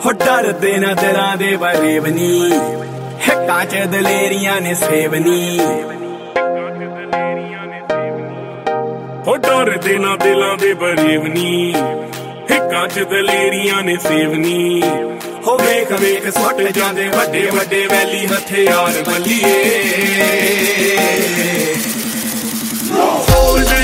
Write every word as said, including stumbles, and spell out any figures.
हो डरदे ना दिलां दे बरेवनी हिक्कां च दलेरियां ने सेवनी हो डरदे ना दिलां दे बरेवनी हिक्कां च दलेरियां ने सेवनी हो वेख वेख सुट जांदे वड्डे वड्डे वैली हथियार बल्लिए